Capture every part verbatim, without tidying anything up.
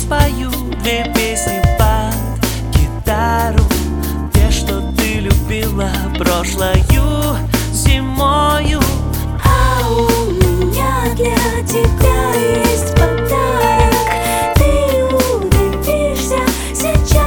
спою две песни под гитару, те, что ты любила прошлою зимою. А у меня для тебя есть подарок, ты удивишься сейчас.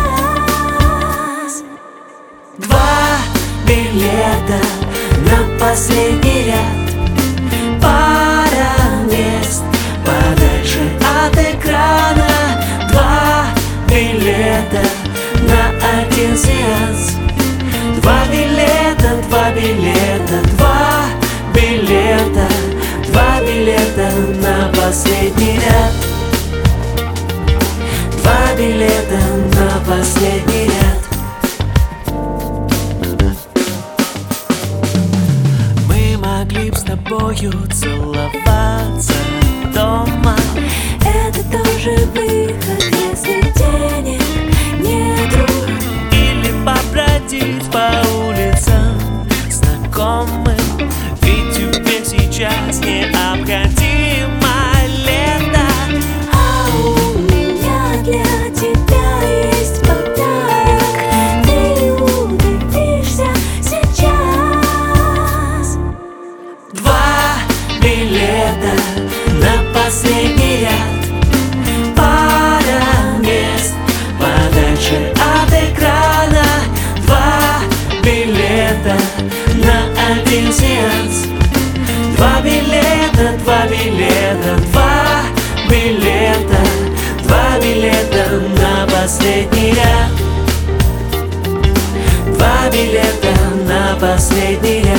Два билета на последний ряд, пара мест подальше от экрана. Два билета на один сеанс. Два билета, два билета, два билета, два билета на последний ряд. Два билета на последний ряд. Мы могли б с тобою целоваться дома. Это тоже выход, если денег нету. Или побродить по улицам знакомым, ведь тебе сейчас необходимо лето. А у меня для тебя есть подарок, ты удивишься сейчас. Два билета на последний ряд, пара мест подальше от экрана. Два билета на один сеанс. Два билета, два билета, два билета, два билета на последний ряд. Два билета на последний ряд.